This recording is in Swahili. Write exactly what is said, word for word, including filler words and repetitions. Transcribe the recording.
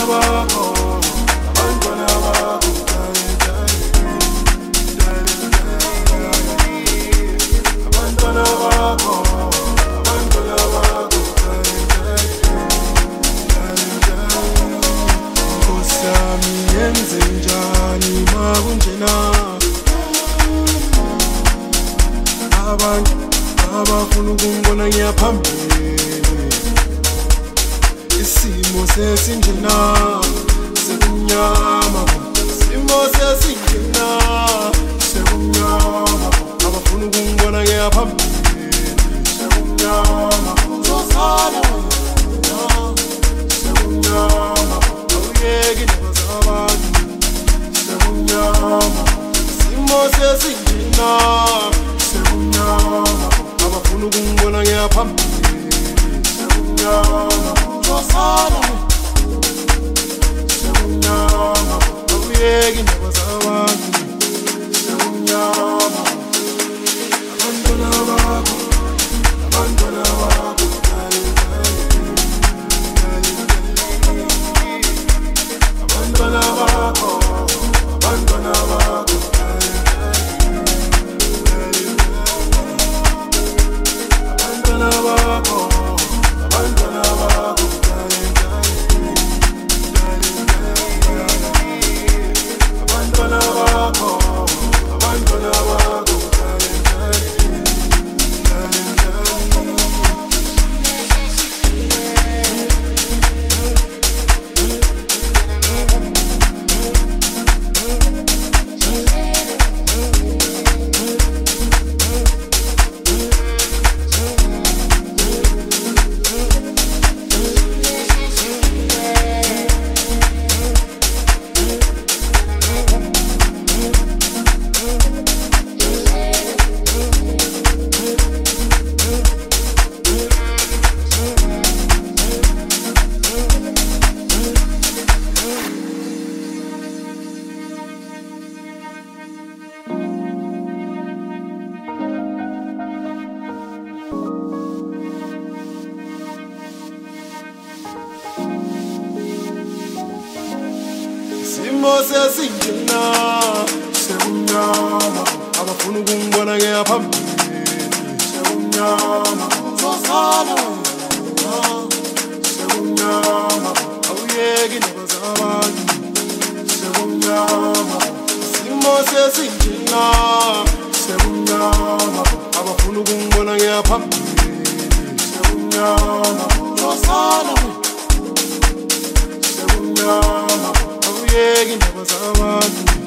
bakho, abantwana bakho, abantwana bakho, abantwana bakho, Nkosi yami yenze njani makunjena, abantu abafuna ukungibona ngiyaphambili, isimo sesinjena sekumnyama, isimo sesinjena sekumnyama, abafuna ukungibona ngiyaphambili, sekumnyama, uzosala wena, sekumnyama, awuyeki indaba zabantu, sekumnyama, isimo sesinjena sekumnyama, abafuna ukungibona ngiyaphambili, sekumnyama, uzosala sekumnyama, awuyeki indaba zabantu, sekumnyama, abantwana bakho, abantwana bakho, abantwana bakho, abantwana bakho, abantwana bakho, abantwana bakho, abantwana bakho, abantwana bakho, isimo sesinjena sekumnyama, abafuna ukungibona ngiyaphambili, sekumnyama, uzosala wena, sekumnyama, awuyeki indaba zabantu, sekumnyama, isimo sesinjena sekumnyama, abafuna ukungibona ngiyaphambili, sekumnyama, uzosala wena, sekumnyama, awuyeki indaba zabantu.